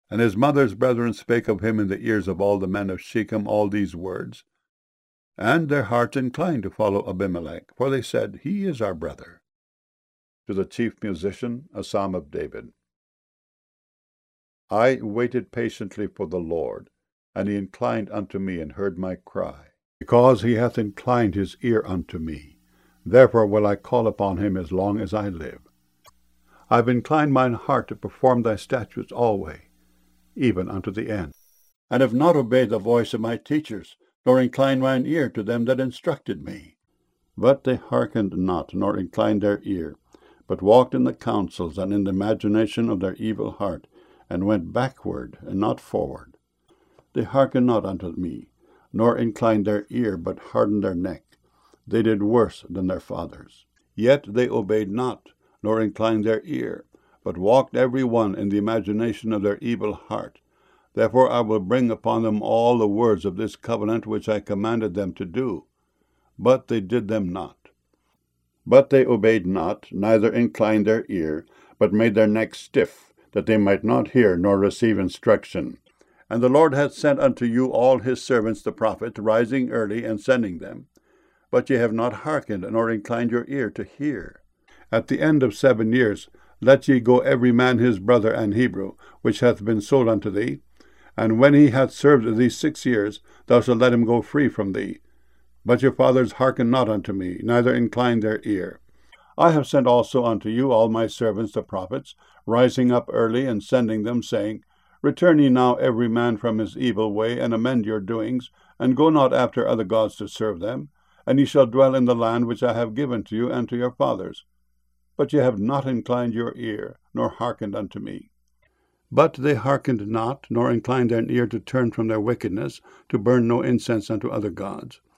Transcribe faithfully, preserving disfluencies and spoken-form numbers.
And his mother's brethren spake of him in the ears of all the men of Shechem all these words. And their hearts inclined to follow Abimelech, for they said, He is our brother. To the chief musician, a psalm of David. I waited patiently for the Lord, and he inclined unto me and heard my cry. Because he hath inclined his ear unto me, therefore will I call upon him as long as I live. I have inclined mine heart to perform thy statutes alway, even unto the end, and have not obeyed the voice of my teachers, nor inclined mine ear to them that instructed me. But they hearkened not, nor inclined their ear, but walked in the counsels and in the imagination of their evil heart, and went backward and not forward. They hearkened not unto me, nor inclined their ear, but hardened their neck. They did worse than their fathers. Yet they obeyed not, nor inclined their ear, but walked every one in the imagination of their evil heart. Therefore I will bring upon them all the words of this covenant which I commanded them to do. But they did them not. But they obeyed not, neither inclined their ear, but made their necks stiff, that they might not hear nor receive instruction. And the Lord hath sent unto you all his servants the prophets, rising early and sending them. But ye have not hearkened, nor inclined your ear to hear. At the end of seven years let ye go every man his brother and Hebrew, which hath been sold unto thee. And when he hath served thee six years, thou shalt let him go free from thee. But your fathers hearkened not unto me, neither inclined their ear. I have sent also unto you all my servants the prophets, rising up early and sending them, saying, Return ye now every man from his evil way, and amend your doings, and go not after other gods to serve them, and ye shall dwell in the land which I have given to you and to your fathers. But ye have not inclined your ear, nor hearkened unto me. But they hearkened not, nor inclined their ear to turn from their wickedness, to burn no incense unto other gods.